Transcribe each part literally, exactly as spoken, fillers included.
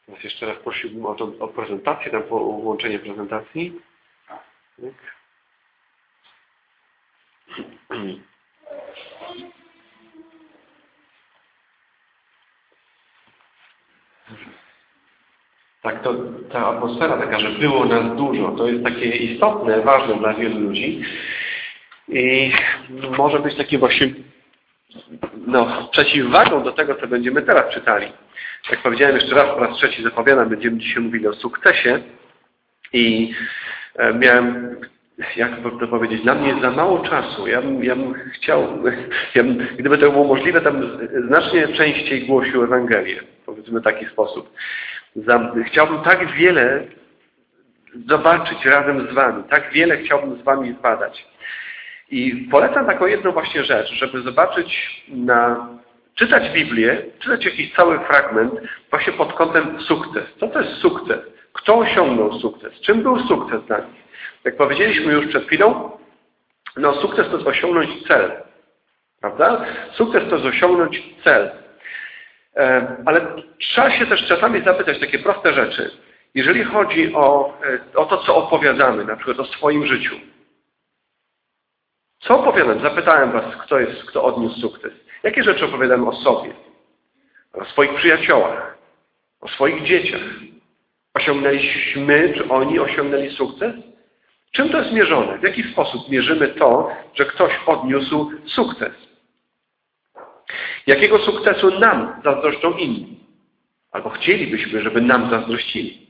Teraz jeszcze raz prosiłbym o, to, o prezentację, tam po włączenie prezentacji. Tak. Tak, to ta atmosfera taka, że było nas dużo, to jest takie istotne, ważne dla wielu ludzi i może być takie właśnie no, przeciwwagą do tego, co będziemy teraz czytali. Jak powiedziałem jeszcze raz, po raz trzeci zapowiadam, będziemy dzisiaj mówili o sukcesie i e, miałem, jak to powiedzieć, dla mnie jest za mało czasu. Ja bym, ja bym chciał, ja bym, gdyby to było możliwe, tam znacznie częściej głosił Ewangelię, powiedzmy w taki sposób. Za, chciałbym tak wiele zobaczyć razem z Wami, tak wiele chciałbym z Wami zbadać. I polecam taką jedną właśnie rzecz, żeby zobaczyć na, czytać Biblię, czytać jakiś cały fragment właśnie pod kątem sukces. Co to jest sukces? Kto osiągnął sukces? Czym był sukces dla nich? Jak powiedzieliśmy już przed chwilą, no sukces to jest osiągnąć cel. Prawda? Sukces to jest osiągnąć cel. Ale trzeba się też czasami zapytać takie proste rzeczy. Jeżeli chodzi o, o to, co opowiadamy, na przykład o swoim życiu. Co opowiadam? Zapytałem Was, kto jest, kto odniósł sukces. Jakie rzeczy opowiadamy o sobie? O swoich przyjaciołach, o swoich dzieciach. Osiągnęliśmy, czy oni osiągnęli sukces? Czym to jest mierzone? W jaki sposób mierzymy to, że ktoś odniósł sukces? Jakiego sukcesu nam zazdroszczą inni? Albo chcielibyśmy, żeby nam zazdrościli.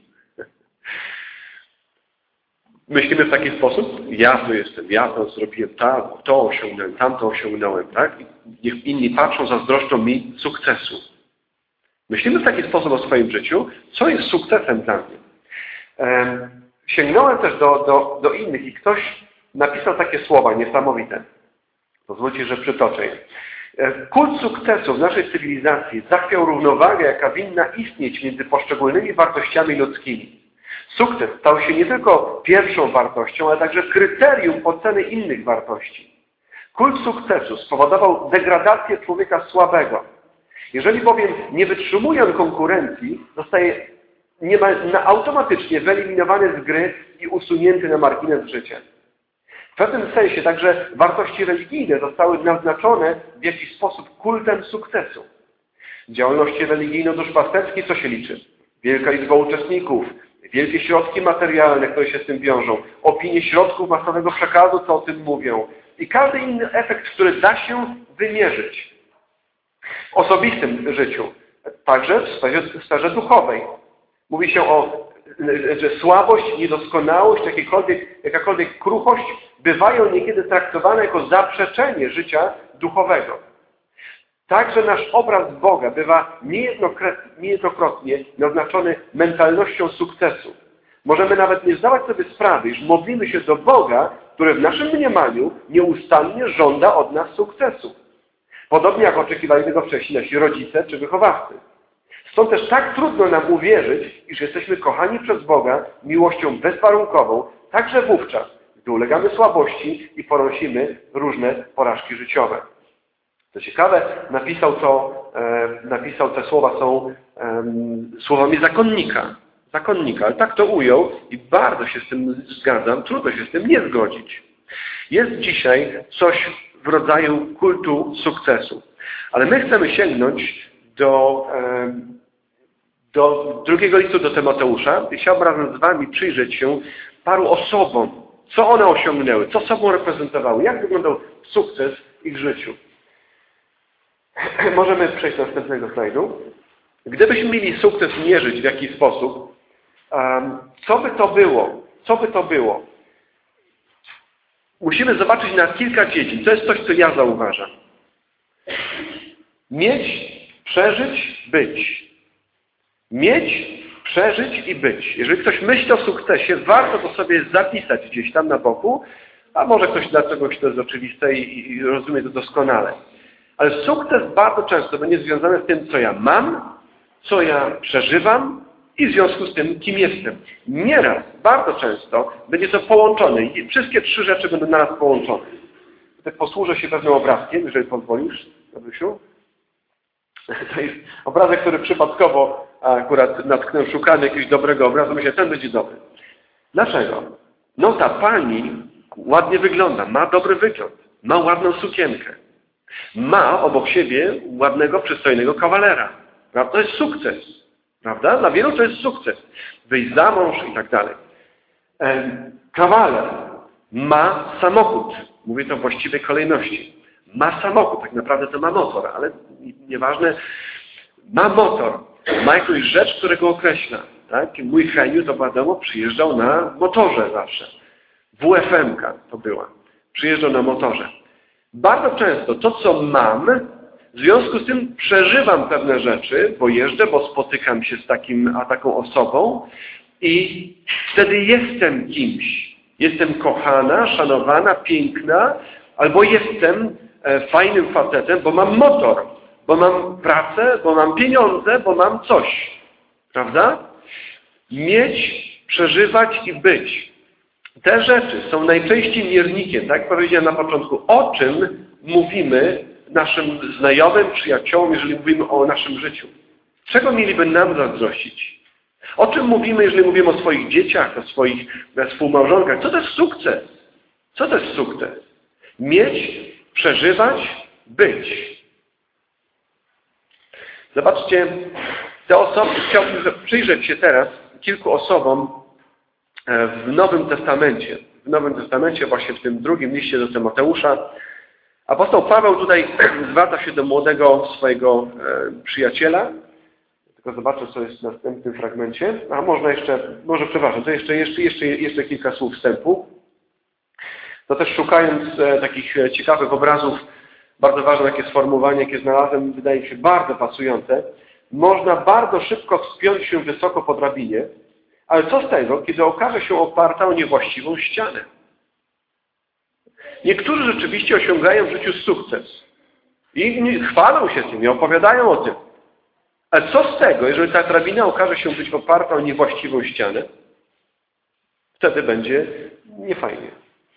Myślimy w taki sposób, ja to jestem, ja to zrobiłem, tak, to osiągnąłem, tamto osiągnąłem, tak? I niech inni patrzą, zazdroszczą mi sukcesu. Myślimy w taki sposób o swoim życiu, co jest sukcesem dla mnie. Ehm, sięgnąłem też do, do, do innych i ktoś napisał takie słowa niesamowite. Pozwólcie, że przytoczę je. Kult sukcesu w naszej cywilizacji zachwiał równowagę, jaka winna istnieć między poszczególnymi wartościami ludzkimi. Sukces stał się nie tylko pierwszą wartością, ale także kryterium oceny innych wartości. Kult sukcesu spowodował degradację człowieka słabego. Jeżeli bowiem nie wytrzymuje on konkurencji, zostaje niemal automatycznie wyeliminowany z gry i usunięty na margines życia. W pewnym sensie także wartości religijne zostały naznaczone w jakiś sposób kultem sukcesu. W działalności religijno-duszpasterskiej co się liczy? Wielka liczba uczestników, wielkie środki materialne, które się z tym wiążą, opinie środków masowego przekazu, co o tym mówią i każdy inny efekt, który da się wymierzyć w osobistym życiu, także w sferze, w sferze duchowej. Mówi się o, że słabość, niedoskonałość, jakakolwiek, jakakolwiek kruchość bywają niekiedy traktowane jako zaprzeczenie życia duchowego. Także nasz obraz Boga bywa niejednokrotnie naznaczony mentalnością sukcesu. Możemy nawet nie zdawać sobie sprawy, iż modlimy się do Boga, który w naszym mniemaniu nieustannie żąda od nas sukcesu. Podobnie jak oczekiwali tego wcześniej nasi rodzice czy wychowawcy. Stąd też tak trudno nam uwierzyć, iż jesteśmy kochani przez Boga miłością bezwarunkową, także wówczas, gdy ulegamy słabości i ponosimy różne porażki życiowe. Co ciekawe, napisał to, e, napisał te słowa są e, słowami zakonnika. Zakonnika, ale tak to ujął i bardzo się z tym zgadzam, trudno się z tym nie zgodzić. Jest dzisiaj coś w rodzaju kultu sukcesu. Ale my chcemy sięgnąć do, e, do drugiego listu do Tymoteusza i chciałbym razem z Wami przyjrzeć się paru osobom, co one osiągnęły, co sobą reprezentowały, jak wyglądał sukces w ich życiu. Możemy przejść do następnego slajdu. Gdybyśmy mieli sukces mierzyć w jakiś sposób, um, co by to było? Co by to było? Musimy zobaczyć na kilka dziedzin. To jest coś, co ja zauważam. Mieć, przeżyć, być. Mieć, przeżyć i być. Jeżeli ktoś myśli o sukcesie, warto to sobie zapisać gdzieś tam na boku, a może ktoś dla czegoś to jest oczywiste i, i rozumie to doskonale. Ale sukces bardzo często będzie związany z tym, co ja mam, co ja przeżywam i w związku z tym, kim jestem. Nieraz, bardzo często będzie to połączone i wszystkie trzy rzeczy będą naraz połączone. Tutaj posłużę się pewnym obrazkiem, jeżeli pozwolisz, Gabriesiu. To jest obrazek, który przypadkowo a akurat natknę, szukałem jakiegoś dobrego obrazu, myślę, ten będzie dobry. Dlaczego? No ta pani ładnie wygląda, ma dobry wygląd, ma ładną sukienkę. Ma obok siebie ładnego, przystojnego kawalera. Prawda? To jest sukces. Prawda? Dla wielu to jest sukces. Wyjść za mąż i tak dalej. Kawaler ma samochód. Mówię to w właściwej kolejności. Ma samochód. Tak naprawdę to ma motor, ale nieważne. Ma motor. Ma jakąś rzecz, która go określa. Tak? Mój Heniu, to wiadomo, przyjeżdżał na motorze zawsze. W F M ka to była. Przyjeżdżał na motorze. Bardzo często to, co mam, w związku z tym przeżywam pewne rzeczy, bo jeżdżę, bo spotykam się z takim, a taką osobą i wtedy jestem kimś. Jestem kochana, szanowana, piękna, albo jestem e, fajnym facetem, bo mam motor, bo mam pracę, bo mam pieniądze, bo mam coś. Prawda? Mieć, przeżywać i być. Te rzeczy są najczęściej miernikiem, tak jak powiedziałem na początku, o czym mówimy naszym znajomym, przyjaciołom, jeżeli mówimy o naszym życiu. Czego mieliby nam zazdrościć? O czym mówimy, jeżeli mówimy o swoich dzieciach, o swoich współmałżonkach? Co to jest sukces? Co to jest sukces? Mieć, przeżywać, być. Zobaczcie, te osoby, chciałbym przyjrzeć się teraz kilku osobom w Nowym Testamencie. W Nowym Testamencie, właśnie w tym drugim liście do Tymoteusza, apostoł Paweł tutaj zwraca się do młodego swojego przyjaciela. Tylko zobaczę, co jest w następnym fragmencie. A można jeszcze, może przepraszam, to jeszcze, jeszcze, jeszcze, jeszcze kilka słów wstępu. To też szukając takich ciekawych obrazów, bardzo ważne takie sformułowanie, jakie znalazłem, wydaje mi się bardzo pasujące. Można bardzo szybko wspiąć się wysoko po drabinie, ale co z tego, kiedy okaże się oparta o niewłaściwą ścianę? Niektórzy rzeczywiście osiągają w życiu sukces i chwalą się tym, i opowiadają o tym. Ale co z tego, jeżeli ta drabina okaże się być oparta o niewłaściwą ścianę? Wtedy będzie niefajnie.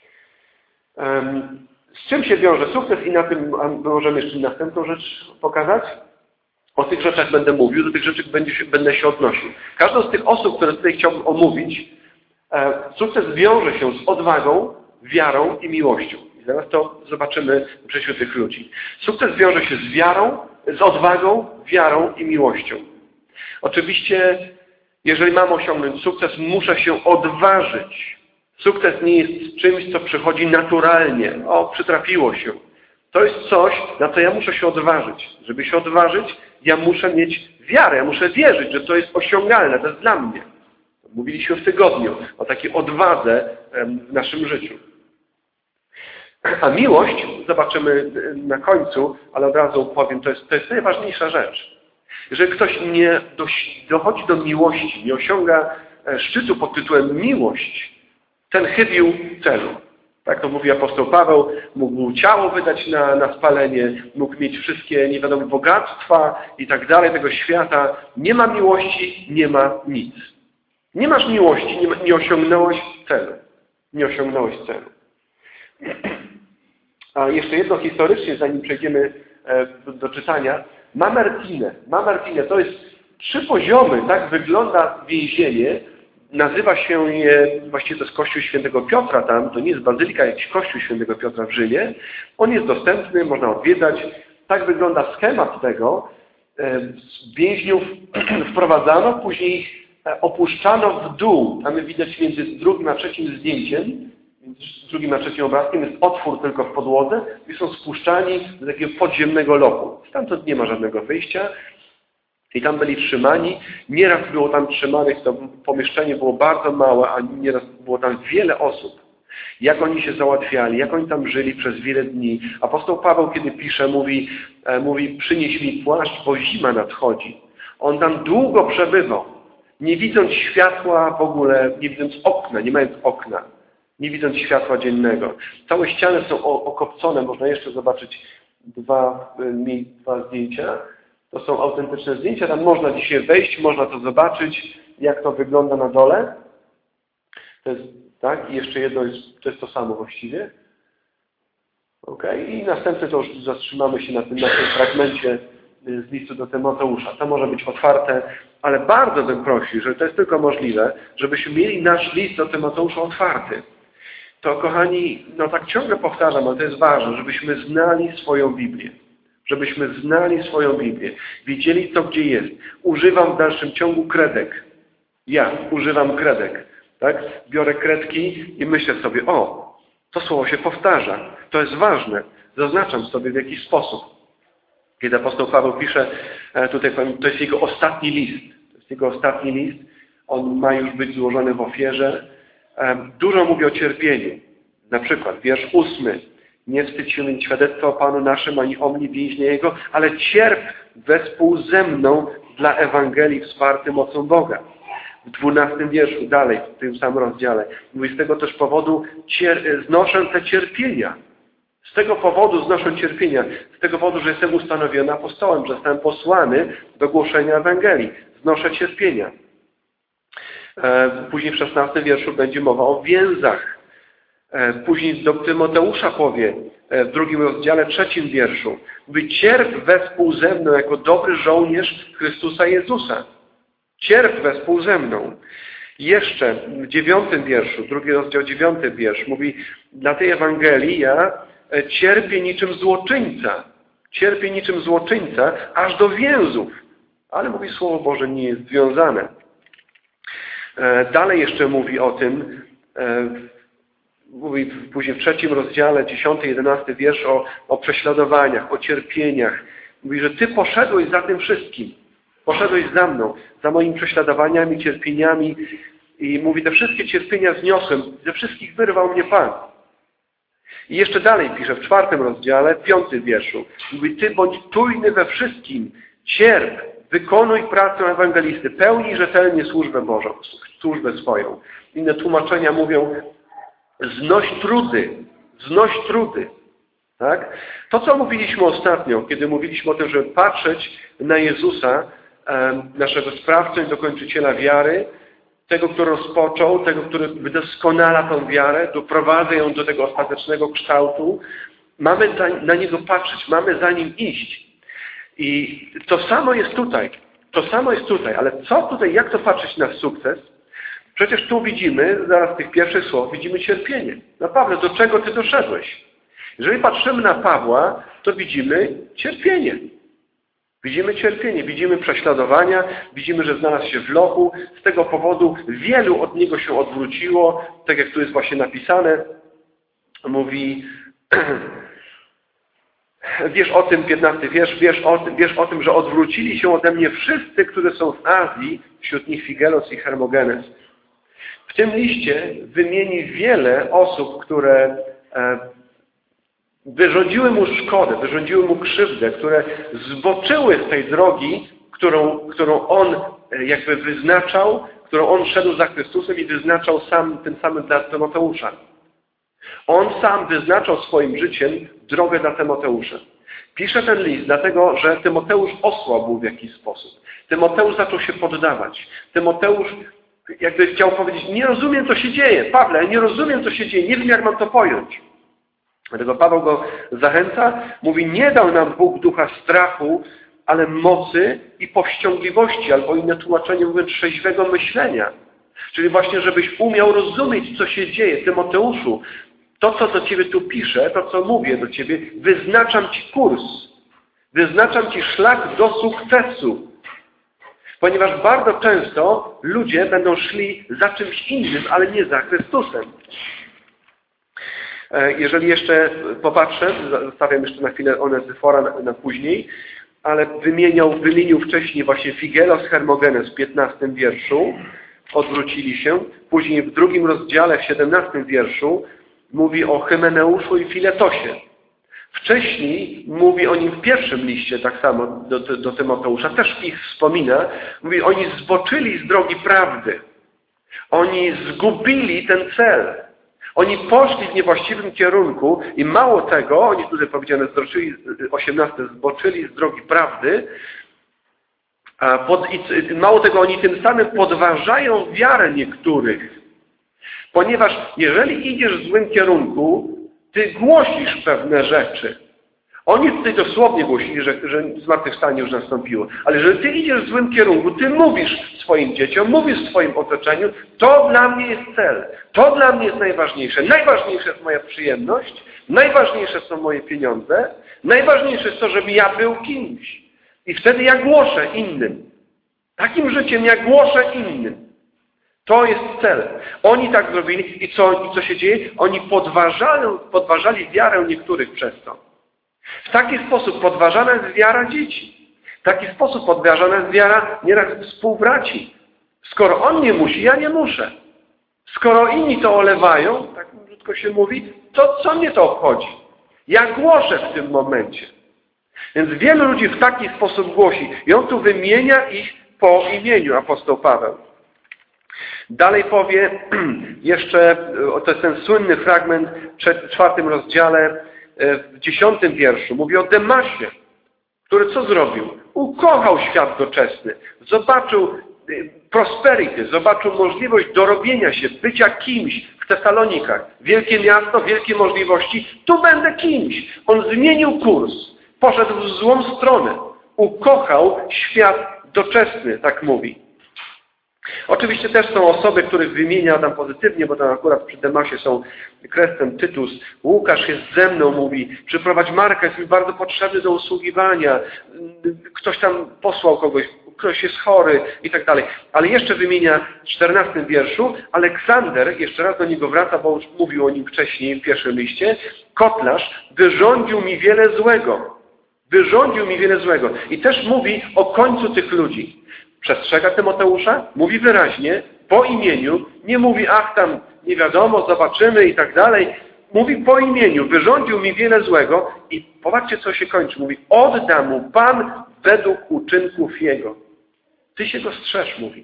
Z czym się wiąże sukces? I na tym możemy jeszcze następną rzecz pokazać. O tych rzeczach będę mówił, do tych rzeczy będzie się, będę się odnosił. Każdą z tych osób, które tutaj chciałbym omówić, e, sukces wiąże się z odwagą, wiarą i miłością. I zaraz to zobaczymy w życiu tych ludzi. Sukces wiąże się z wiarą, z odwagą, wiarą i miłością. Oczywiście, jeżeli mam osiągnąć sukces, muszę się odważyć. Sukces nie jest czymś, co przychodzi naturalnie. O, przytrafiło się. To jest coś, na co ja muszę się odważyć. Żeby się odważyć, ja muszę mieć wiarę, ja muszę wierzyć, że to jest osiągalne, to jest dla mnie. Mówiliśmy w tygodniu o takiej odwadze w naszym życiu. A miłość, zobaczymy na końcu, ale od razu powiem, to jest, to jest najważniejsza rzecz. Jeżeli ktoś nie dochodzi do miłości, nie osiąga szczytu pod tytułem miłość, ten chybił celu. Tak to mówi apostoł Paweł, mógł ciało wydać na, na spalenie, mógł mieć wszystkie, nie wiadomo, bogactwa i tak dalej tego świata. Nie ma miłości, nie ma nic. Nie masz miłości, nie, ma, nie osiągnąłeś celu. Nie osiągnąłeś celu. A jeszcze jedno historycznie, zanim przejdziemy do, do czytania. Mamertine. Mamertine to jest trzy poziomy, tak wygląda więzienie. Nazywa się je, właściwie to jest Kościół Świętego Piotra tam, to nie jest bazylika, jakiś Kościół Świętego Piotra w Rzymie. On jest dostępny, można odwiedzać. Tak wygląda schemat tego. Więźniów wprowadzano, później ich opuszczano w dół. Tam widać między drugim a trzecim zdjęciem, między drugim a trzecim obrazkiem jest otwór tylko w podłodze i są spuszczani do takiego podziemnego lochu. Stamtąd nie ma żadnego wyjścia. I tam byli trzymani. Nieraz było tam trzymanych, to pomieszczenie było bardzo małe, a nieraz było tam wiele osób. Jak oni się załatwiali, jak oni tam żyli przez wiele dni. Apostoł Paweł, kiedy pisze, mówi, e, mówi przynieś mi płaszcz, bo zima nadchodzi. On tam długo przebywał, nie widząc światła w ogóle, nie widząc okna, nie mając okna, nie widząc światła dziennego. Całe ściany są okopcone, można jeszcze zobaczyć dwa, dwa zdjęcia. To są autentyczne zdjęcia, tam można dzisiaj wejść, można to zobaczyć, jak to wygląda na dole. To jest, tak, i jeszcze jedno, jest, to jest to samo właściwie. Ok, i następnie to już zatrzymamy się na tym, na tym fragmencie z listu do Tymoteusza. To może być otwarte, ale bardzo bym prosił, że to jest tylko możliwe, żebyśmy mieli nasz list do Tymoteusza otwarty. To, kochani, no tak ciągle powtarzam, ale to jest ważne, żebyśmy znali swoją Biblię. Żebyśmy znali swoją Biblię. Wiedzieli, co gdzie jest. Używam w dalszym ciągu kredek. Ja używam kredek. Tak? Biorę kredki i myślę sobie, o, to słowo się powtarza. To jest ważne. Zaznaczam sobie w jakiś sposób. Kiedy apostoł Paweł pisze, tutaj to jest jego ostatni list. To jest jego ostatni list. On ma już być złożony w ofierze. Dużo mówi o cierpieniu. Na przykład wiersz ósmy. Nie wstydź się mieć świadectwa o Panu naszym, ani o mnie więźnia Jego, ale cierp wespół ze mną dla Ewangelii wsparty mocą Boga. W dwunastym wierszu, dalej, w tym samym rozdziale. Mówi, z tego też powodu cier- znoszę te cierpienia. Z tego powodu znoszę cierpienia. Z tego powodu, że jestem ustanowiony apostołem, że jestem posłany do głoszenia Ewangelii. Znoszę cierpienia. Później w szesnastym wierszu będzie mowa o więzach. Później do Tymoteusza powie w drugim rozdziale, trzecim wierszu. Mówi, cierp wespół ze mną jako dobry żołnierz Chrystusa Jezusa. Cierp wespół ze mną. Jeszcze w dziewiątym wierszu, drugi rozdział, dziewiąty wiersz, mówi, dla tej Ewangelii ja cierpię niczym złoczyńca. Cierpię niczym złoczyńca, aż do więzów. Ale mówi, Słowo Boże nie jest związane. Dalej jeszcze mówi o tym, mówi później w trzecim rozdziale, dziesiąty, jedenasty wiersz o, o prześladowaniach, o cierpieniach. Mówi, że Ty poszedłeś za tym wszystkim. Poszedłeś za mną, za moimi prześladowaniami, cierpieniami. I mówi, te wszystkie cierpienia zniosłem, ze wszystkich wyrwał mnie Pan. I jeszcze dalej pisze w czwartym rozdziale, piątym wierszu. Mówi, Ty bądź czujny we wszystkim, cierp, wykonuj pracę ewangelisty, pełnij rzetelnie służbę Bożą, służbę swoją. Inne tłumaczenia mówią, znoś trudy, znoś trudy. Tak? To, co mówiliśmy ostatnio, kiedy mówiliśmy o tym, żeby patrzeć na Jezusa, naszego sprawcę i dokończyciela wiary, tego, który rozpoczął, tego, który wydoskonala tą wiarę, doprowadza ją do tego ostatecznego kształtu. Mamy na Niego patrzeć, mamy za Nim iść. I to samo jest tutaj. To samo jest tutaj. Ale co tutaj, jak to patrzeć na sukces? Przecież tu widzimy, zaraz z tych pierwszych słów, widzimy cierpienie. No Pawle, do czego Ty doszedłeś? Jeżeli patrzymy na Pawła, to widzimy cierpienie. Widzimy cierpienie, widzimy prześladowania, widzimy, że znalazł się w lochu. Z tego powodu wielu od niego się odwróciło. Tak jak tu jest właśnie napisane, mówi, wiesz o tym, piętnasty wiersz, wiesz o tym, wiesz o tym, że odwrócili się ode mnie wszyscy, którzy są w Azji, wśród nich Figelos i Hermogenes. W tym liście wymieni wiele osób, które wyrządziły mu szkodę, wyrządziły mu krzywdę, które zboczyły z tej drogi, którą, którą on jakby wyznaczał, którą on szedł za Chrystusem i wyznaczał sam tym samym dla Tymoteusza. On sam wyznaczał swoim życiem drogę dla Tymoteusza. Pisze ten list dlatego, że Tymoteusz osłabł w jakiś sposób. Tymoteusz zaczął się poddawać. Tymoteusz jakby chciał powiedzieć, nie rozumiem, co się dzieje. Pawle, nie rozumiem, co się dzieje. Nie wiem, jak mam to pojąć. Dlatego Paweł go zachęca. Mówi, nie dał nam Bóg ducha strachu, ale mocy i powściągliwości, albo inne tłumaczenie mówiąc trzeźwego myślenia. Czyli właśnie, żebyś umiał rozumieć, co się dzieje. Tymoteuszu, to, co do Ciebie tu piszę, to, co mówię do Ciebie, wyznaczam Ci kurs. Wyznaczam Ci szlak do sukcesu. Ponieważ bardzo często ludzie będą szli za czymś innym, ale nie za Chrystusem. Jeżeli jeszcze popatrzę, zostawiam jeszcze na chwilę Onezyfora na, na później, ale wymieniał, wymienił wcześniej właśnie Figelos, Hermogenes w piętnastym wierszu, odwrócili się. Później w drugim rozdziale, w siedemnastym wierszu mówi o Hymeneuszu i Filetosie. Wcześniej mówi o nim w pierwszym liście, tak samo do, do, do Tymoteusza, też ich wspomina. Mówi, oni zboczyli z drogi prawdy. Oni zgubili ten cel. Oni poszli w niewłaściwym kierunku i mało tego, oni tutaj powiedziane, zboczyli, osiemnaste, zboczyli z drogi prawdy, a pod, i mało tego, oni tym samym podważają wiarę niektórych. Ponieważ jeżeli idziesz w złym kierunku, ty głosisz pewne rzeczy. Oni tutaj dosłownie głosili, że, że zmartwychwstanie już nastąpiło. Ale jeżeli Ty idziesz w złym kierunku, Ty mówisz swoim dzieciom, mówisz w swoim otoczeniu, to dla mnie jest cel. To dla mnie jest najważniejsze. Najważniejsza jest moja przyjemność, najważniejsze są moje pieniądze, najważniejsze jest to, żebym ja był kimś. I wtedy ja głoszę innym. Takim życiem ja głoszę innym. To jest cel. Oni tak zrobili i co, i co się dzieje? Oni podważali, podważali wiarę niektórych przez to. W taki sposób podważana jest wiara dzieci. W taki sposób podważana jest wiara nieraz współbraci. Skoro on nie musi, ja nie muszę. Skoro inni to olewają, tak brzydko się mówi, to co mnie to obchodzi? Ja głoszę w tym momencie. Więc wielu ludzi w taki sposób głosi. I on tu wymienia ich po imieniu, apostoł Paweł. Dalej powie jeszcze, to jest ten słynny fragment w czwartym rozdziale, w dziesiątym wierszu. Mówi o Demasie, który co zrobił? Ukochał świat doczesny. Zobaczył prosperity, zobaczył możliwość dorobienia się, bycia kimś w Tesalonikach. Wielkie miasto, wielkie możliwości. Tu będę kimś. On zmienił kurs. Poszedł w złą stronę. Ukochał świat doczesny, tak mówi. Oczywiście też są osoby, których wymienia tam pozytywnie, bo tam akurat przy Demasie są Krestem, Tytus. Łukasz jest ze mną, mówi, przyprowadź Marka, jest mi bardzo potrzebny do usługiwania. Ktoś tam posłał kogoś, ktoś jest chory i tak dalej. Ale jeszcze wymienia w czternastym wierszu Aleksander, jeszcze raz do niego wraca, bo już mówił o nim wcześniej w pierwszym liście, kotlarz wyrządził mi wiele złego. Wyrządził mi wiele złego. I też mówi o końcu tych ludzi. Przestrzega Tymoteusza, mówi wyraźnie, po imieniu, nie mówi, ach tam, nie wiadomo, zobaczymy i tak dalej. Mówi po imieniu, wyrządził mi wiele złego i popatrzcie, co się kończy. Mówi, odda mu Pan według uczynków jego. Ty się go strzeż, mówi.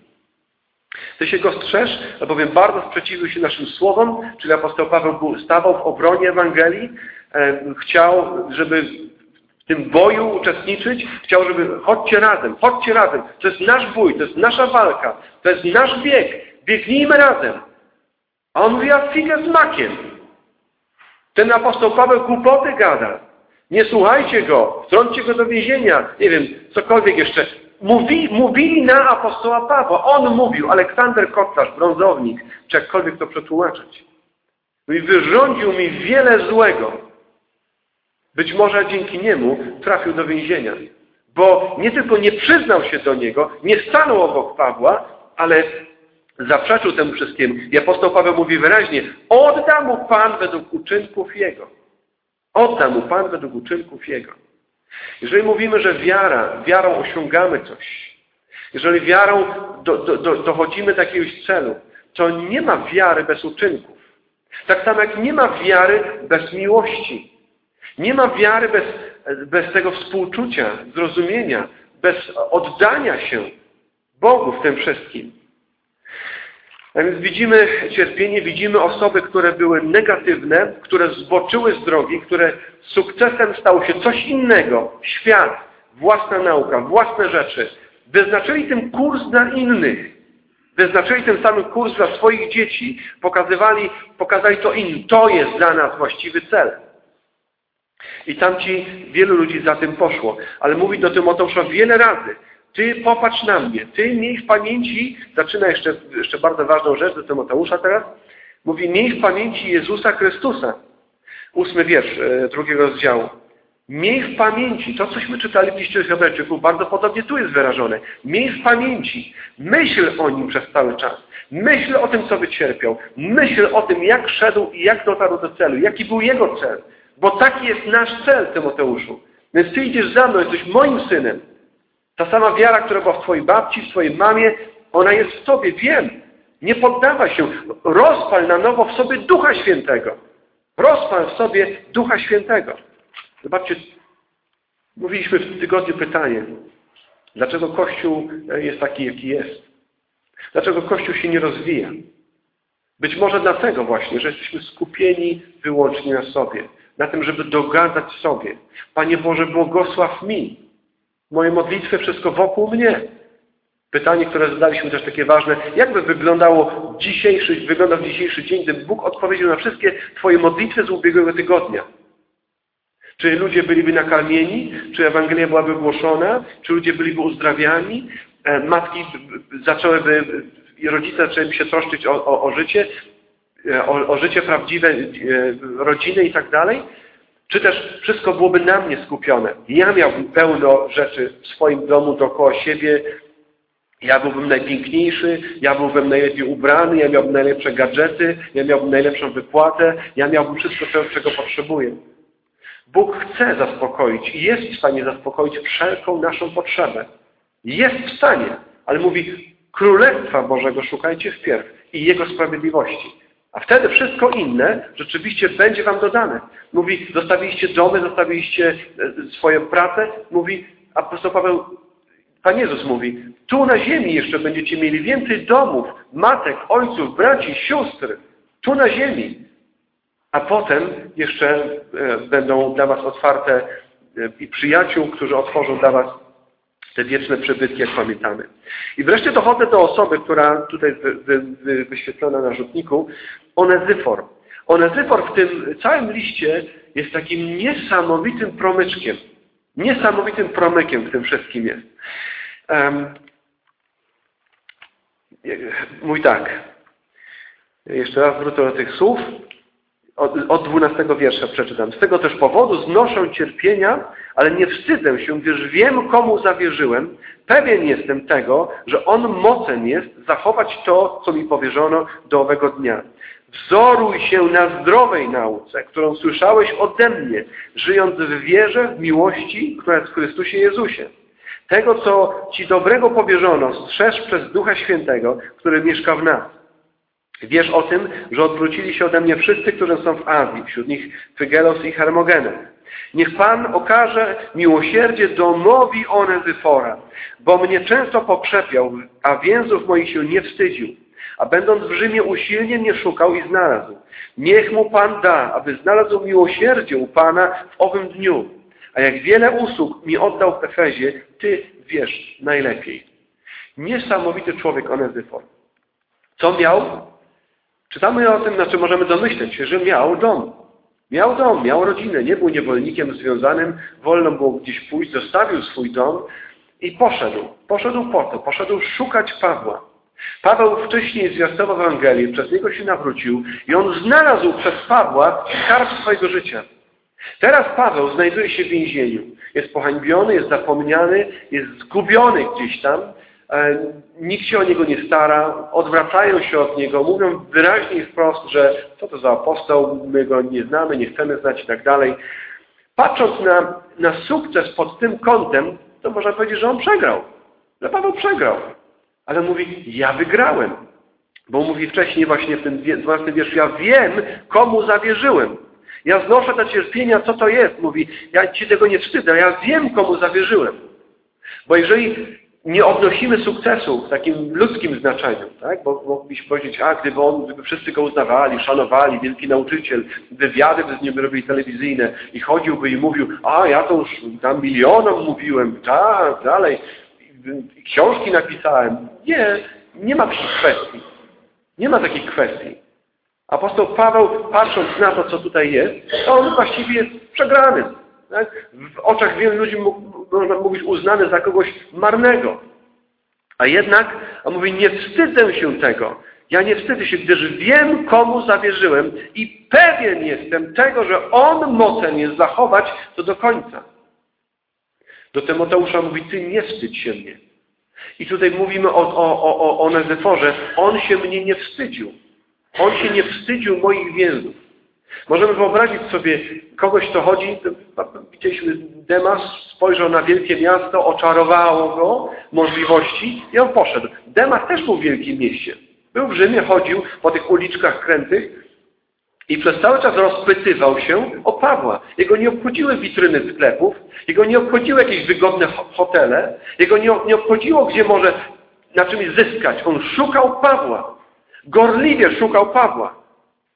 Ty się go strzeż, albowiem bardzo sprzeciwił się naszym słowom, czyli apostoł Paweł stawał w obronie Ewangelii, e, chciał, żeby w tym boju uczestniczyć, chciał, żeby chodźcie razem, chodźcie razem. To jest nasz bój, to jest nasza walka, to jest nasz bieg. Biegnijmy razem. A on mówi, a figę z makiem. Ten apostoł Paweł głupoty gada. Nie słuchajcie go, wtrąćcie go do więzienia. Nie wiem, cokolwiek jeszcze. Mówi, mówili na apostoła Pawła. On mówił, Aleksander Kotlarz, brązownik, czy jakkolwiek to przetłumaczyć. I wyrządził mi wiele złego. Być może dzięki niemu trafił do więzienia. Bo nie tylko nie przyznał się do niego, nie stanął obok Pawła, ale zaprzeczył temu wszystkiemu. I apostoł Paweł mówi wyraźnie, odda mu Pan według uczynków jego. Odda mu Pan według uczynków jego. Jeżeli mówimy, że wiara, wiarą osiągamy coś, jeżeli wiarą do, do, do, dochodzimy do jakiegoś celu, to nie ma wiary bez uczynków. Tak samo jak nie ma wiary bez miłości. Nie ma wiary bez, bez tego współczucia, zrozumienia, bez oddania się Bogu w tym wszystkim. A więc widzimy cierpienie, widzimy osoby, które były negatywne, które zboczyły z drogi, które sukcesem stało się coś innego. Świat, własna nauka, własne rzeczy. Wyznaczyli tym kurs dla innych. Wyznaczyli ten sam kurs dla swoich dzieci. Pokazywali, pokazali to innym. To jest dla nas właściwy cel. I tamci, wielu ludzi za tym poszło. Ale mówi do Tymoteusza wiele razy, ty popatrz na mnie, ty miej w pamięci, zaczyna jeszcze, jeszcze bardzo ważną rzecz do Tymoteusza teraz, mówi miej w pamięci Jezusa Chrystusa. Ósmy wiersz e, drugiego rozdziału. Miej w pamięci, to cośmy czytali w liście do Hebrajczyków, bardzo podobnie tu jest wyrażone. Miej w pamięci, myśl o Nim przez cały czas. Myśl o tym, co wycierpiał. Myśl o tym, jak szedł i jak dotarł do celu, jaki był Jego cel. Bo taki jest nasz cel, Tymoteuszu. Więc ty idziesz za mną, jesteś moim synem. Ta sama wiara, która była w twojej babci, w twojej mamie, ona jest w tobie, wiem. Nie poddawaj się. Rozpal na nowo w sobie Ducha Świętego. Rozpal w sobie Ducha Świętego. Zobaczcie, mówiliśmy w tygodniu pytanie. Dlaczego Kościół jest taki, jaki jest? Dlaczego Kościół się nie rozwija? Być może dlatego właśnie, że jesteśmy skupieni wyłącznie na sobie. Na tym, żeby dogadzać sobie. Panie Boże, błogosław mi. Moje modlitwy, wszystko wokół mnie. Pytanie, które zadaliśmy też takie ważne. Jak by wyglądało dzisiejszy, wyglądał dzisiejszy dzień, gdyby Bóg odpowiedział na wszystkie twoje modlitwy z ubiegłego tygodnia? Czy ludzie byliby nakarmieni? Czy Ewangelia byłaby głoszona? Czy ludzie byliby uzdrawiani? Matki zaczęłyby, rodzice zaczęliby się troszczyć o, o, o życie, o, o życie prawdziwe, rodziny i tak dalej? Czy też wszystko byłoby na mnie skupione? Ja miałbym pełno rzeczy w swoim domu dookoła siebie, ja byłbym najpiękniejszy, ja byłbym najlepiej ubrany, ja miałbym najlepsze gadżety, ja miałbym najlepszą wypłatę, ja miałbym wszystko, czego potrzebuję. Bóg chce zaspokoić i jest w stanie zaspokoić wszelką naszą potrzebę. Jest w stanie, ale mówi, Królestwa Bożego szukajcie wpierw i Jego sprawiedliwości. A wtedy wszystko inne rzeczywiście będzie wam dodane. Mówi, zostawiliście domy, zostawiliście swoje pracę. Mówi, apostoł Paweł, Pan Jezus mówi, tu na ziemi jeszcze będziecie mieli więcej domów, matek, ojców, braci, sióstr. Tu na ziemi. A potem jeszcze będą dla was otwarte i przyjaciół, którzy otworzą dla was te wieczne przybytki, jak pamiętamy. I wreszcie dochodzę do osoby, która tutaj wy, wy, wyświetlona na rzutniku, Onezyfor. Onezyfor w tym całym liście jest takim niesamowitym promyczkiem. Niesamowitym promykiem w tym wszystkim jest. Um, mój tak. Jeszcze raz wrócę do tych słów. Od, od dwunastego wiersza przeczytam. Z tego też powodu znoszę cierpienia, ale nie wstydzę się, gdyż wiem, komu zawierzyłem. Pewien jestem tego, że On mocen jest zachować to, co mi powierzono do owego dnia. Wzoruj się na zdrowej nauce, którą słyszałeś ode mnie, żyjąc w wierze, w miłości, która jest w Chrystusie Jezusie. Tego, co Ci dobrego powierzono, strzeż przez Ducha Świętego, który mieszka w nas. Wiesz o tym, że odwrócili się ode mnie wszyscy, którzy są w Azji, wśród nich Fygelos i Hermogenes. Niech Pan okaże miłosierdzie domowi Onezyfora, bo mnie często pokrzepiał, a więzów moich się nie wstydził. A będąc w Rzymie usilnie mnie szukał i znalazł. Niech mu Pan da, aby znalazł miłosierdzie u Pana w owym dniu. A jak wiele usług mi oddał w Efezie, Ty wiesz najlepiej. Niesamowity człowiek Onezyfor. Co miał? Czytamy o tym, znaczy możemy domyśleć się, że miał dom. Miał dom, miał rodzinę, nie był niewolnikiem związanym, wolno było gdzieś pójść, zostawił swój dom i poszedł. Poszedł po to, poszedł szukać Pawła. Paweł wcześniej zwiastował Ewangelię, przez niego się nawrócił i on znalazł przez Pawła skarb swojego życia. Teraz Paweł znajduje się w więzieniu. Jest pohańbiony, jest zapomniany, jest zgubiony gdzieś tam. Nikt się o niego nie stara, odwracają się od niego, mówią wyraźnie i wprost, że co to za apostoł, my go nie znamy, nie chcemy znać i tak dalej. Patrząc na, na sukces pod tym kątem, to można powiedzieć, że on przegrał. Że Paweł przegrał. Ale mówi, ja wygrałem. Bo mówi wcześniej właśnie w tym dwunastym wierszu, ja wiem, komu zawierzyłem. Ja znoszę te cierpienia, co to jest. Mówi, ja Ci tego nie wstydzę, ja wiem, komu zawierzyłem. Bo jeżeli nie odnosimy sukcesu w takim ludzkim znaczeniu, tak? Bo moglibyśmy powiedzieć, a gdyby on, gdyby wszyscy go uznawali, szanowali, wielki nauczyciel, wywiady by z nim robili telewizyjne i chodziłby i mówił, a ja to już tam milionom mówiłem, tak, dalej, książki napisałem. Nie, nie ma takich kwestii. Nie ma takich kwestii. Apostoł Paweł, patrząc na to, co tutaj jest, to on właściwie jest przegrany. Tak? W oczach wielu ludzi można mówić uznany za kogoś marnego. A jednak, on mówi, nie wstydzę się tego. Ja nie wstydzę się, gdyż wiem, komu zawierzyłem i pewien jestem tego, że On mocen jest zachować to do końca. Do Tymoteusza mówi, Ty nie wstydź się mnie. I tutaj mówimy o, o, o, o Onezyforze. On się mnie nie wstydził. On się nie wstydził moich więzów. Możemy wyobrazić sobie kogoś, kto chodzi, widzieliśmy Demas, spojrzał na wielkie miasto, oczarowało go możliwości i on poszedł. Demas też był w wielkim mieście. Był w Rzymie, chodził po tych uliczkach krętych i przez cały czas rozpytywał się o Pawła. Jego nie obchodziły witryny sklepów, jego nie obchodziły jakieś wygodne hotele, jego nie, nie obchodziło, gdzie może na czymś zyskać. On szukał Pawła. Gorliwie szukał Pawła.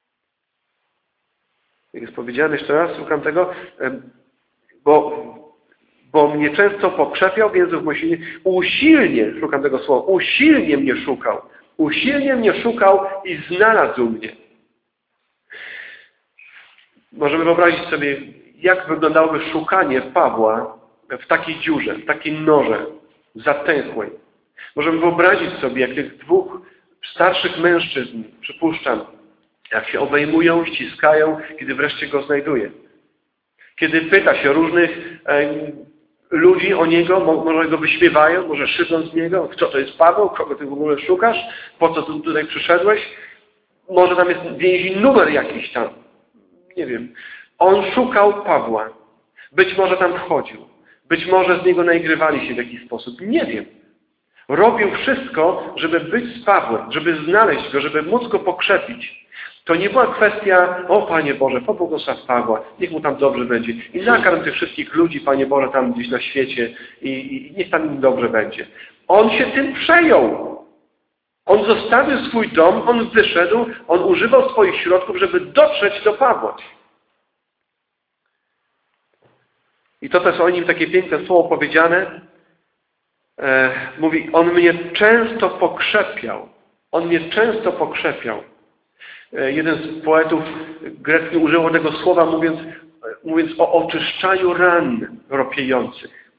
Jak jest powiedziane jeszcze raz, słucham tego, bo, bo mnie często pokrzepiał, więc w usilnie, szukam tego słowa, usilnie mnie szukał. Usilnie mnie szukał i znalazł mnie. Możemy wyobrazić sobie, jak wyglądałoby szukanie Pawła w takiej dziurze, w takiej norze zatęchłej. Możemy wyobrazić sobie, jak tych dwóch starszych mężczyzn, przypuszczam, jak się obejmują, ściskają, kiedy wreszcie go znajduje. Kiedy pyta się różnych e, ludzi o niego, może go wyśmiewają, może szydzą z niego, kto to jest Paweł, kogo ty w ogóle szukasz, po co tu tutaj przyszedłeś, może tam jest więzi numer jakiś tam, nie wiem. On szukał Pawła, być może tam wchodził, być może z niego naigrywali się w jakiś sposób, nie wiem. Robił wszystko, żeby być z Pawłem, żeby znaleźć go, żeby móc go pokrzepić. To nie była kwestia, o Panie Boże, pobłogosław Pawła, niech mu tam dobrze będzie. I nakarm tych wszystkich ludzi, Panie Boże, tam gdzieś na świecie i, i niech tam im dobrze będzie. On się tym przejął. On zostawił swój dom, on wyszedł, on używał swoich środków, żeby dotrzeć do Pawła. I to też o nim takie piękne słowo powiedziane. E, mówi, on mnie często pokrzepiał. On mnie często pokrzepiał. E, jeden z poetów greckich używał tego słowa, mówiąc, mówiąc o oczyszczaniu ran ropiejących.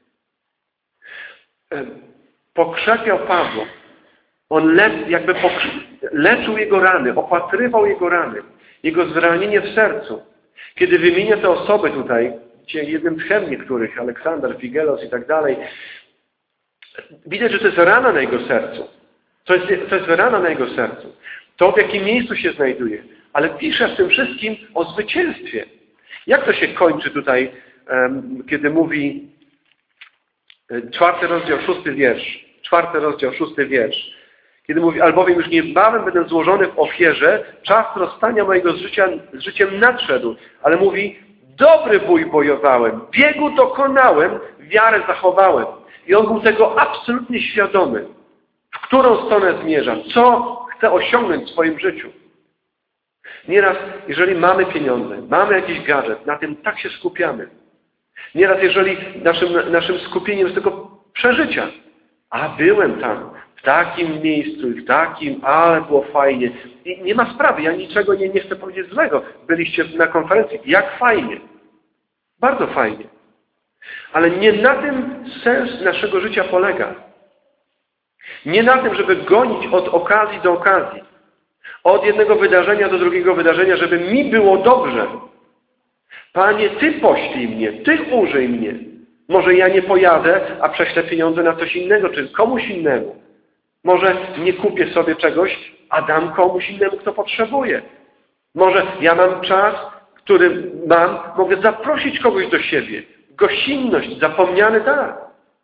E, pokrzepiał Pawła. On le, jakby leczył jego rany, opatrywał jego rany, jego zranienie w sercu. Kiedy wymienia te osoby tutaj, jednym z chem niektórych, Aleksander, Figelos i tak dalej, widać, że to jest rana na jego sercu. To jest, to jest rana na jego sercu. To, w jakim miejscu się znajduje. Ale pisze w tym wszystkim o zwycięstwie. Jak to się kończy tutaj, um, kiedy mówi czwarty rozdział, szósty wiersz. Czwarty rozdział, szósty wiersz. Kiedy mówi, albowiem już niebawem będę złożony w ofierze, czas rozstania mojego z, życia, z życiem nadszedł. Ale mówi, dobry bój bojowałem, biegu dokonałem, wiarę zachowałem. I on był tego absolutnie świadomy. W którą stronę zmierza, co chce osiągnąć w swoim życiu. Nieraz, jeżeli mamy pieniądze, mamy jakiś gadżet, na tym tak się skupiamy. Nieraz, jeżeli naszym, naszym skupieniem jest tylko przeżycia. A byłem tam, w takim miejscu i w takim, ale było fajnie. I nie ma sprawy, ja niczego nie, nie chcę powiedzieć złego. Byliście na konferencji, jak fajnie. Bardzo fajnie. Ale nie na tym sens naszego życia polega. Nie na tym, żeby gonić od okazji do okazji. Od jednego wydarzenia do drugiego wydarzenia, żeby mi było dobrze. Panie, Ty poślij mnie, Ty użyj mnie. Może ja nie pojadę, a prześlę pieniądze na coś innego, czy komuś innemu. Może nie kupię sobie czegoś, a dam komuś innemu, kto potrzebuje. Może ja mam czas, który mam, mogę zaprosić kogoś do siebie. Gościnność, zapomniany dar.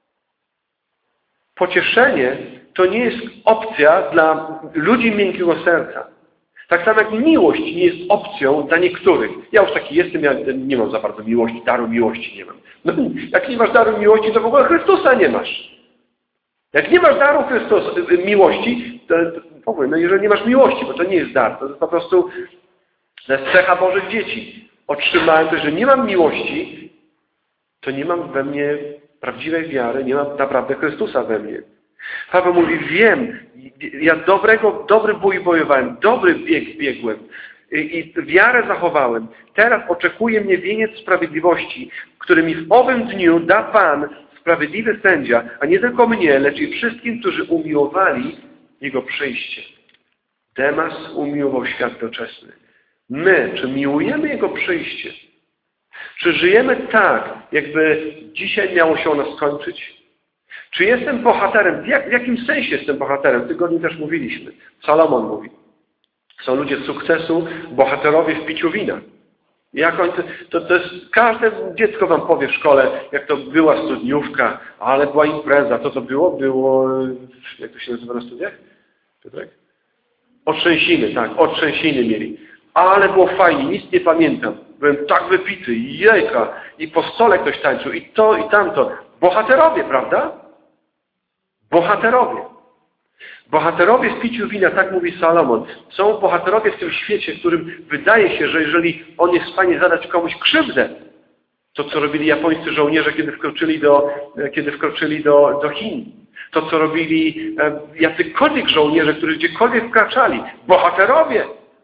Pocieszenie to nie jest opcja dla ludzi miękkiego serca. Tak samo jak miłość nie jest opcją dla niektórych. Ja już taki jestem, ja nie mam za bardzo miłości, daru miłości nie mam. No, jak nie masz daru miłości, to w ogóle Chrystusa nie masz. Jak nie masz daru Chrystusa, miłości, to, to w ogóle, no jeżeli nie masz miłości, bo to nie jest dar, to jest po prostu to jest cecha Bożych dzieci. Otrzymałem to, że nie mam miłości, to nie mam we mnie prawdziwej wiary, nie mam naprawdę Chrystusa we mnie. Paweł mówi, wiem, ja dobrego, dobry bój bojowałem, dobry bieg biegłem i, i wiarę zachowałem. Teraz oczekuje mnie wieniec sprawiedliwości, który mi w owym dniu da Pan, sprawiedliwy sędzia, a nie tylko mnie, lecz i wszystkim, którzy umiłowali Jego przyjście. Demas umiłował świat doczesny. My, czy miłujemy Jego przyjście? Czy żyjemy tak, jakby dzisiaj miało się ono skończyć? Czy jestem bohaterem? W, jak, w jakim sensie jestem bohaterem? W tygodniu też mówiliśmy. Salomon mówi. Są ludzie sukcesu, bohaterowie w piciu wina. Jak on, to, to jest, każde dziecko wam powie w szkole, jak to była studniówka, ale była impreza. To to było? Było, jak to się nazywa na studiach? Piotrek? Otrzęsiny, tak. Otrzęsiny mieli. Ale było fajnie, nic nie pamiętam. Byłem tak wypity, jejka. I po stole ktoś tańczył, i to, i tamto. Bohaterowie, prawda? Bohaterowie. Bohaterowie w piciu wina, tak mówi Salomon. Są bohaterowie w tym świecie, w którym wydaje się, że jeżeli on jest w stanie zadać komuś krzywdę, to co robili japońscy żołnierze, kiedy wkroczyli do, kiedy wkroczyli do, do Chin. To co robili e, jacykolwiek żołnierze, którzy gdziekolwiek wkraczali. Bohaterowie.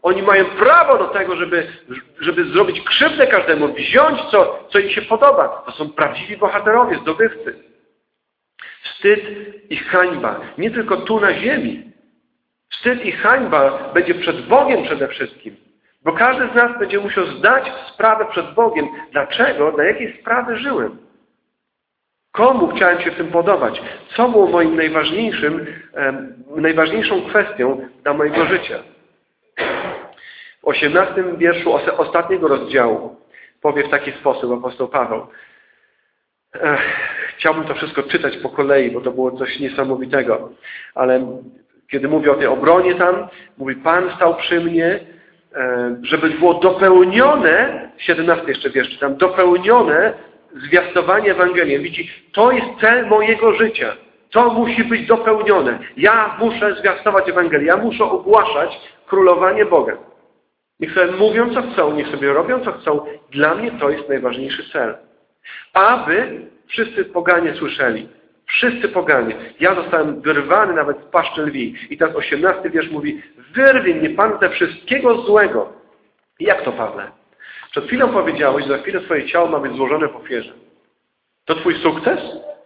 Oni mają prawo do tego, żeby, żeby zrobić krzywdę każdemu, wziąć co, co im się podoba. To są prawdziwi bohaterowie, zdobywcy. Wstyd i hańba. Nie tylko tu na ziemi. Wstyd i hańba będzie przed Bogiem przede wszystkim. Bo każdy z nas będzie musiał zdać sprawę przed Bogiem. Dlaczego? Dla jakiej sprawy żyłem? Komu chciałem się w tym podobać? Co było moim najważniejszym, e, najważniejszą kwestią dla mojego życia? W osiemnastym wierszu ostatniego rozdziału powie w taki sposób apostoł Paweł. Ech, chciałbym to wszystko czytać po kolei, bo to było coś niesamowitego. Ale kiedy mówi o tej obronie tam, mówi, Pan stał przy mnie, e, żeby było dopełnione, siedemnasty jeszcze wiersz, tam dopełnione zwiastowanie Ewangelii. Widzi, to jest cel mojego życia. To musi być dopełnione. Ja muszę zwiastować Ewangelię. Ja muszę ogłaszać królowanie Boga. Niech sobie mówią, co chcą, niech sobie robią, co chcą. Dla mnie to jest najważniejszy cel. Aby wszyscy poganie słyszeli. Wszyscy poganie. Ja zostałem wyrwany nawet z paszczy lwi. I teraz osiemnasty wiersz mówi, wyrwie mnie Pan ze wszystkiego złego. I jak to, Pawle? Przed chwilą powiedziałeś, że za chwilę Twoje ciało ma być złożone w ofierze. To Twój sukces?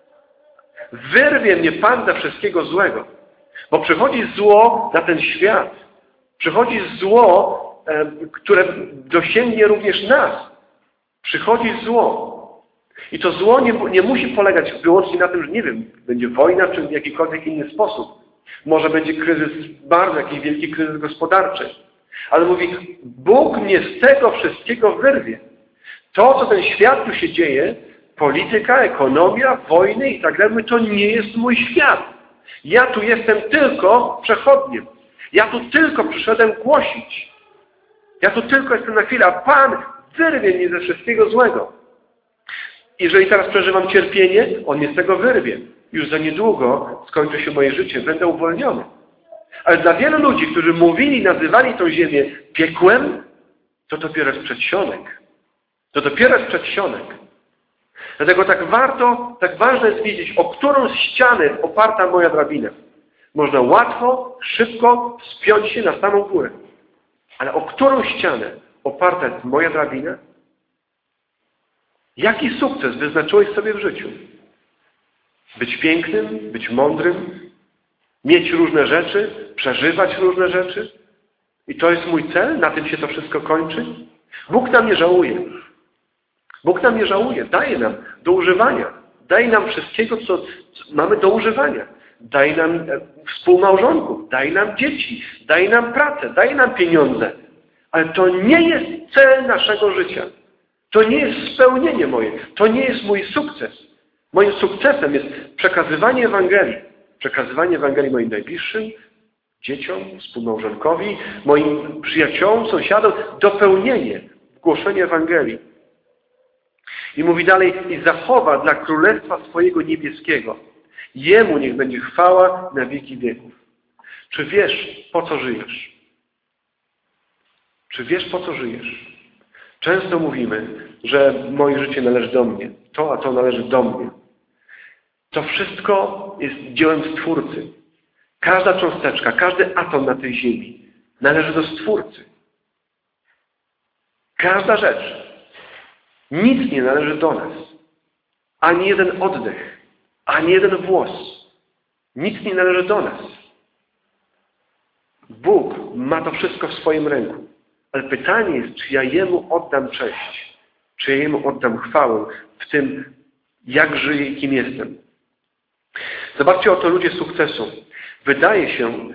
Wyrwie mnie Pan ze wszystkiego złego. Bo przychodzi zło na ten świat. Przychodzi zło, e, które dosięgnie również nas. Przychodzi zło. I to zło nie, nie musi polegać wyłącznie na tym, że nie wiem, będzie wojna, czy w jakikolwiek inny sposób. Może będzie kryzys bardzo, jakiś wielki kryzys gospodarczy. Ale mówi, Bóg mnie z tego wszystkiego wyrwie. To, co ten świat tu się dzieje, polityka, ekonomia, wojny i tak dalej, to nie jest mój świat. Ja tu jestem tylko przechodniem. Ja tu tylko przyszedłem głosić. Ja tu tylko jestem na chwilę, a Pan wyrwie mnie ze wszystkiego złego. Jeżeli teraz przeżywam cierpienie, On mnie z tego wyrwie. Już za niedługo skończy się moje życie, będę uwolniony. Ale dla wielu ludzi, którzy mówili, nazywali tą ziemię piekłem, to dopiero jest przedsionek. To dopiero jest przedsionek. Dlatego tak warto, tak ważne jest wiedzieć, o którą ścianę jest oparta moja drabina. Można łatwo, szybko wspiąć się na samą górę. Ale o którą ścianę oparta jest moja drabina? Jaki sukces wyznaczyłeś sobie w życiu? Być pięknym, być mądrym, mieć różne rzeczy, przeżywać różne rzeczy? I to jest mój cel? Na tym się to wszystko kończy? Bóg nam nie żałuje. Bóg nam nie żałuje. Daje nam do używania. Daje nam wszystkiego, co mamy do używania. Daje nam współmałżonków. Daje nam dzieci. Daje nam pracę. Daje nam pieniądze. Ale to nie jest cel naszego życia. To nie jest spełnienie moje. To nie jest mój sukces. Moim sukcesem jest przekazywanie Ewangelii. Przekazywanie Ewangelii moim najbliższym, dzieciom, współmałżonkowi, moim przyjaciołom, sąsiadom, dopełnienie, głoszenie Ewangelii. I mówi dalej, i zachowa dla Królestwa swojego niebieskiego. Jemu niech będzie chwała na wieki wieków. Czy wiesz, po co żyjesz? Czy wiesz, po co żyjesz? Często mówimy, że moje życie należy do mnie. To, a to należy do mnie. To wszystko jest dziełem Stwórcy. Każda cząsteczka, każdy atom na tej ziemi należy do Stwórcy. Każda rzecz. Nic nie należy do nas. Ani jeden oddech, ani jeden włos. Nic nie należy do nas. Bóg ma to wszystko w swoim ręku. Ale pytanie jest, czy ja Jemu oddam cześć. Czy ja Jemu oddam chwałę w tym, jak żyję i kim jestem. Zobaczcie, oto ludzie sukcesu. Wydaje się,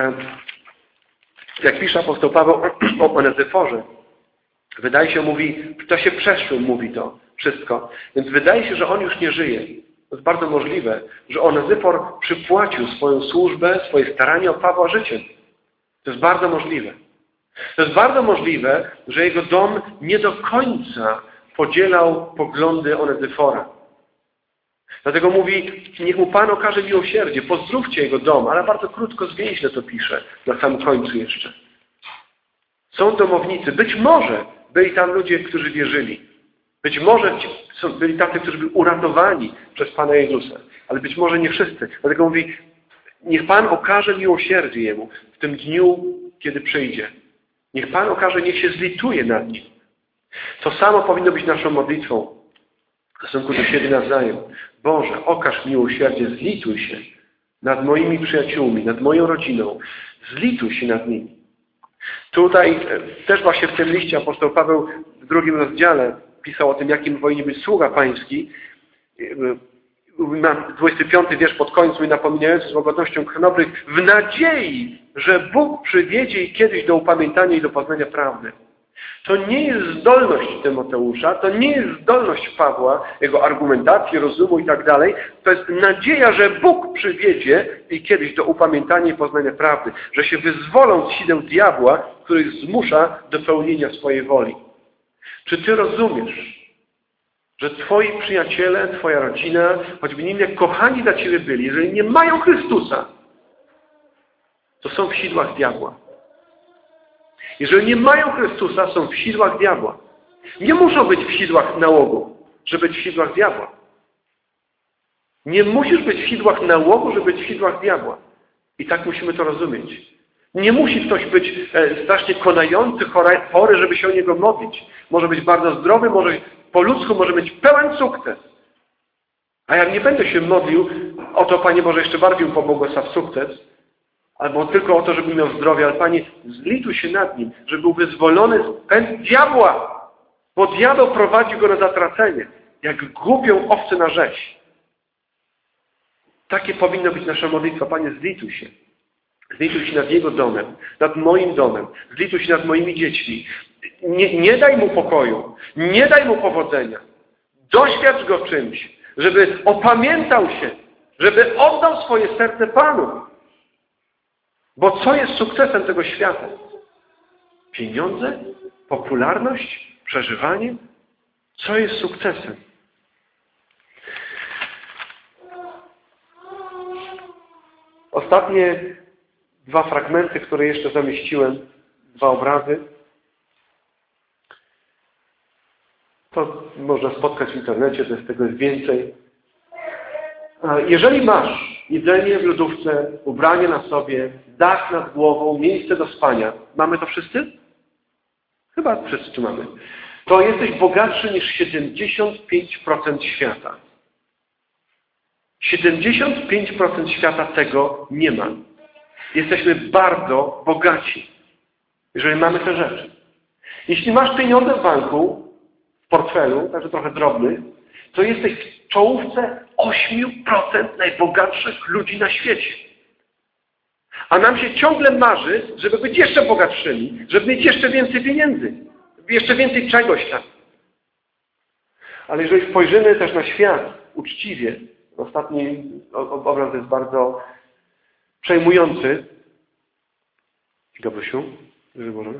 jak pisze apostoł Paweł o Onezyforze, wydaje się, mówi, w czasie przeszłym mówi to wszystko. Więc wydaje się, że on już nie żyje. To jest bardzo możliwe, że Onezyfor przypłacił swoją służbę, swoje staranie o Pawła życiem. To jest bardzo możliwe. To jest bardzo możliwe, że jego dom nie do końca podzielał poglądy Onezyfora. Dlatego mówi, niech mu Pan okaże miłosierdzie, pozdrówcie jego dom, ale bardzo krótko, zwięźle to pisze, na samym końcu jeszcze. Są domownicy, być może byli tam ludzie, którzy wierzyli. Być może byli tacy, którzy byli uratowani przez Pana Jezusa, ale być może nie wszyscy. Dlatego mówi, niech Pan okaże miłosierdzie jemu w tym dniu, kiedy przyjdzie. Niech Pan okaże, niech się zlituje nad nim. To samo powinno być naszą modlitwą w stosunku do siebie nawzajem. Boże, okaż miłosierdzie, zlituj się nad moimi przyjaciółmi, nad moją rodziną. Zlituj się nad nimi. Tutaj też właśnie w tym liście apostoł Paweł w drugim rozdziale pisał o tym, jakim powinien być sługa pański. dwudziesty piąty wiersz pod koniec mówi, napominający z łagodnością chronobrych, w nadziei, że Bóg przywiedzie ich kiedyś do upamiętania i do poznania prawdy. To nie jest zdolność Tymoteusza, to nie jest zdolność Pawła, jego argumentacji, rozumu i tak dalej. To jest nadzieja, że Bóg przywiedzie ich kiedyś do upamiętania i poznania prawdy. Że się wyzwolą z sideł diabła, który ich zmusza do pełnienia swojej woli. Czy Ty rozumiesz, że Twoi przyjaciele, Twoja rodzina, choćby nim jak kochani dla Ciebie byli, jeżeli nie mają Chrystusa, to są w sidłach diabła. Jeżeli nie mają Chrystusa, są w sidłach diabła. Nie muszą być w sidłach nałogu, żeby być w sidłach diabła. Nie musisz być w sidłach nałogu, żeby być w sidłach diabła. I tak musimy to rozumieć. Nie musi ktoś być strasznie konający, chory, żeby się o niego modlić. Może być bardzo zdrowy, może po ludzku może mieć pełen sukces. A ja nie będę się modlił o to, Panie Boże, jeszcze bardziej mu pobłogosław sukces, albo tylko o to, żeby miał zdrowie, ale Panie, zlituj się nad nim, żeby był wyzwolony z pęd diabła, bo diabeł prowadzi go na zatracenie, jak głupią owcę na rzeź. Takie powinna być nasza modlitwa. Panie, zlituj się. Zlituj się nad jego domem, nad moim domem, zlituj się nad moimi dziećmi. Nie, nie daj mu pokoju, nie daj mu powodzenia. Doświadcz go czymś, żeby opamiętał się, żeby oddał swoje serce Panu. Bo co jest sukcesem tego świata? Pieniądze? Popularność? Przeżywanie? Co jest sukcesem? Ostatnie dwa fragmenty, które jeszcze zamieściłem, dwa obrazy, to można spotkać w internecie, to jest tego jest więcej. Jeżeli masz jedzenie w lodówce, ubranie na sobie, dach nad głową, miejsce do spania, mamy to wszyscy? Chyba wszyscy tu mamy. To jesteś bogatszy niż siedemdziesiąt pięć procent świata. siedemdziesiąt pięć procent świata tego nie ma. Jesteśmy bardzo bogaci, jeżeli mamy te rzeczy. Jeśli masz pieniądze w banku, w portfelu, także trochę drobny, to jesteś w czołówce osiem procent najbogatszych ludzi na świecie. A nam się ciągle marzy, żeby być jeszcze bogatszymi, żeby mieć jeszcze więcej pieniędzy, jeszcze więcej czegoś tam. Ale jeżeli spojrzymy też na świat uczciwie, ostatni obraz jest bardzo przejmujący. Gabrysiu, wyborze.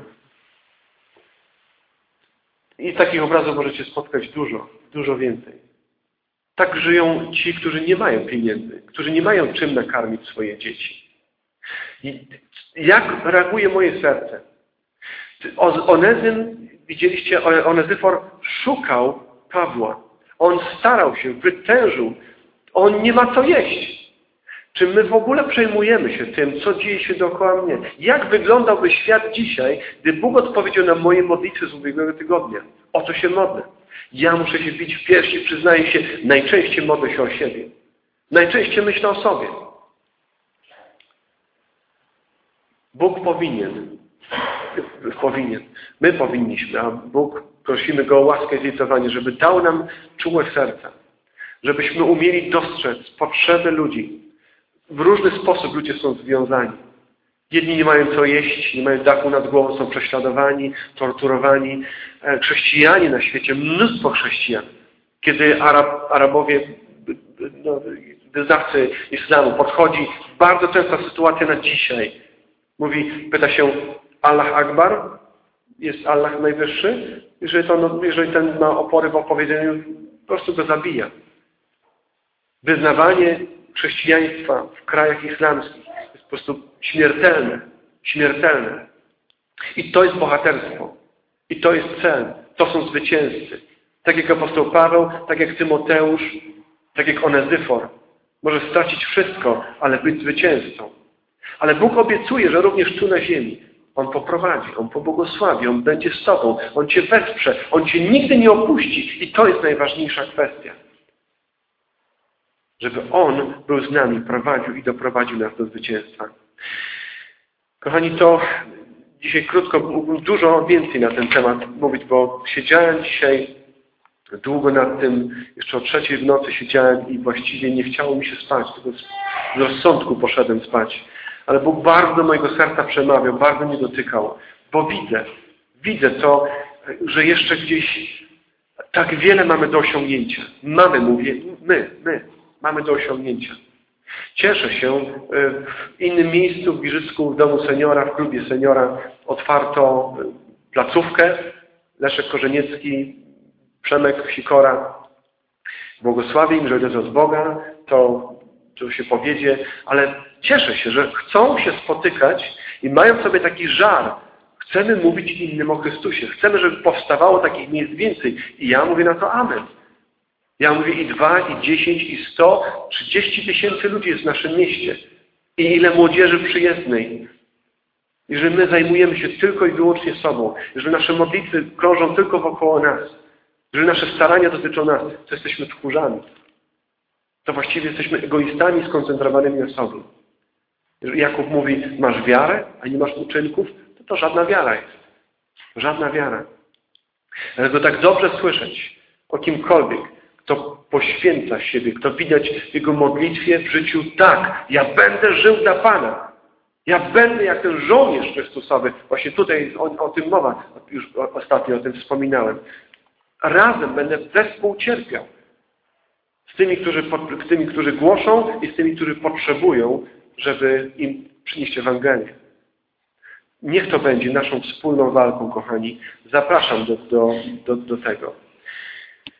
I takich obrazów możecie spotkać dużo, dużo więcej. Tak żyją ci, którzy nie mają pieniędzy, którzy nie mają czym nakarmić swoje dzieci. I jak reaguje moje serce? Onezym, widzieliście, Onezyfor szukał Pawła. On starał się, wytężył. On nie ma co jeść. Czy my w ogóle przejmujemy się tym, co dzieje się dookoła mnie? Jak wyglądałby świat dzisiaj, gdy Bóg odpowiedział na moje modlitwy z ubiegłego tygodnia? O to się modlę. Ja muszę się bić w piersi, przyznaję się, najczęściej modlę się o siebie. Najczęściej myślę o sobie. Bóg powinien, powinien, my powinniśmy, a Bóg, prosimy Go o łaskę i zlitowanie, żeby dał nam czułe serca, żebyśmy umieli dostrzec potrzeby ludzi. W różny sposób ludzie są związani. Jedni nie mają co jeść, nie mają dachu nad głową, są prześladowani, torturowani. Chrześcijanie na świecie, mnóstwo chrześcijan. Kiedy Arab, Arabowie, no, wyznawcy islamu podchodzi, bardzo częsta sytuacja na dzisiaj. Mówi, pyta się, Allah Akbar? Jest Allah najwyższy? Jeżeli, to, no, jeżeli ten ma opory w opowiedzeniu, po prostu go zabija. Wyznawanie chrześcijaństwa w krajach islamskich jest po prostu śmiertelne. Śmiertelne. I to jest bohaterstwo. I to jest cel. To są zwycięzcy. Tak jak apostoł Paweł, tak jak Tymoteusz, tak jak Onezyfor. Może stracić wszystko, ale być zwycięzcą. Ale Bóg obiecuje, że również tu na ziemi On poprowadzi, On pobłogosławi, On będzie z Tobą, On Cię wesprze, On Cię nigdy nie opuści. I to jest najważniejsza kwestia. Żeby On był z nami, prowadził i doprowadził nas do zwycięstwa. Kochani, to dzisiaj krótko, mógłbym dużo więcej na ten temat mówić, bo siedziałem dzisiaj długo nad tym, jeszcze o trzeciej w nocy siedziałem i właściwie nie chciało mi się spać, tylko z rozsądku poszedłem spać. Ale Bóg bardzo do mojego serca przemawiał, bardzo mnie dotykał, bo widzę, widzę to, że jeszcze gdzieś tak wiele mamy do osiągnięcia. Mamy, mówię, my, my mamy do osiągnięcia. Cieszę się, w innym miejscu, w Giżycku, w domu seniora, w klubie seniora otwarto placówkę. Leszek Korzeniecki, Przemek Sikora, błogosławię im, że odeszło z Boga, to, to się powiedzie, ale cieszę się, że chcą się spotykać i mają w sobie taki żar. Chcemy mówić innym o Chrystusie. Chcemy, żeby powstawało takich miejsc więcej. I ja mówię na to amen. Ja mówię i dwa, i dziesięć, i sto, trzydzieści tysięcy ludzi jest w naszym mieście. I ile młodzieży przyjezdnej. I że my zajmujemy się tylko i wyłącznie sobą. Że nasze modlitwy krążą tylko wokoło nas. Że nasze starania dotyczą nas. To jesteśmy tchórzami. To właściwie jesteśmy egoistami skoncentrowanymi na sobie. Jeżeli Jakub mówi, masz wiarę, a nie masz uczynków, to to żadna wiara jest. Żadna wiara. Ale to tak dobrze słyszeć o kimkolwiek, kto poświęca siebie, kto widać w jego modlitwie w życiu, tak, ja będę żył dla Pana. Ja będę jak ten żołnierz Chrystusowy. Właśnie tutaj o, o tym mowa, już ostatnio o tym wspominałem. Razem będę wespół cierpiał. Z tymi, którzy, z tymi, którzy głoszą i z tymi, którzy potrzebują, żeby im przynieść Ewangelię. Niech to będzie naszą wspólną walką, kochani. Zapraszam do, do, do, do tego.